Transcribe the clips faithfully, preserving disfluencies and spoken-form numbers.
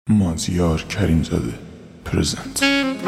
مازیار کریمزاده پرزنت.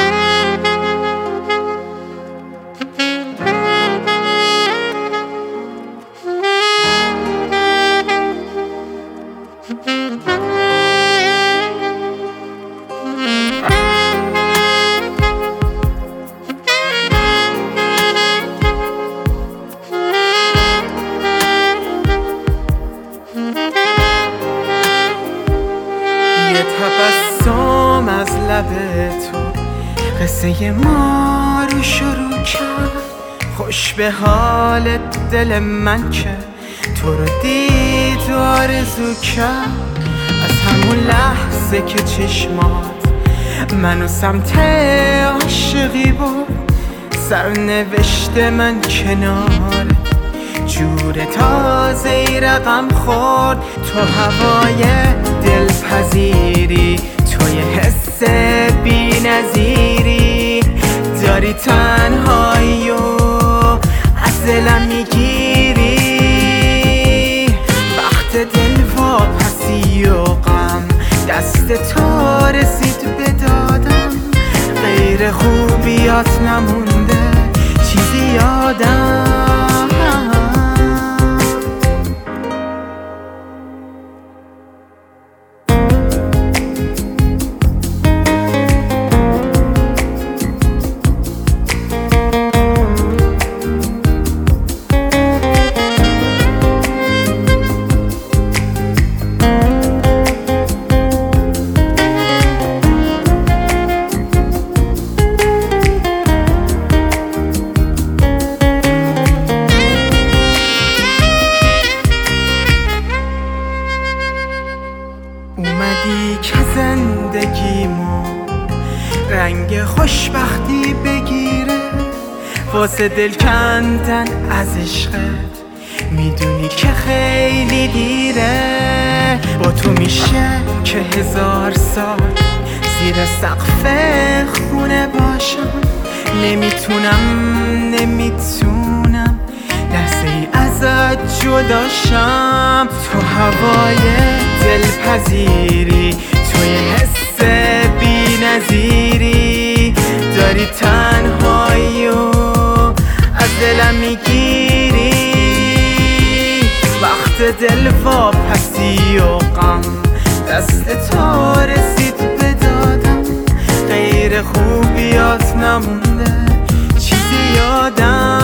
تبسم از لب تو قصه ما رو شروع کرد. خوش به حال دل من که تو رو دید و آرزو کرد. از همون لحظه که چشمات منو سمت عاشقی بود، سرنوشت من کنار جور تازه ای رقم خورد. تو هوای دلپذیری، توی حس بی نظیری، داری تنهایی و از دلم میگیری. وقت دل واپسی و غم دست تو رسید به دادم. غیر خوبیات نمونده چیزی یادم. اومدی که زندگیمو رنگ خوشبختی بگیره، واسه دل کندن از عشقت میدونی که خیلی دیره. با تو میشه که هزار سال زیر سقف خونه باشم. نمیتونم نمیتونم لحظه ای ازت جداشم. تو هوای دلپذیری، توی حس بی نظیری، داری تنهایی و از دلم میگیری. وقت دل واپسی و غم دست تو رسید به دادم. غیر خوبیات نمونده چیزی یادم.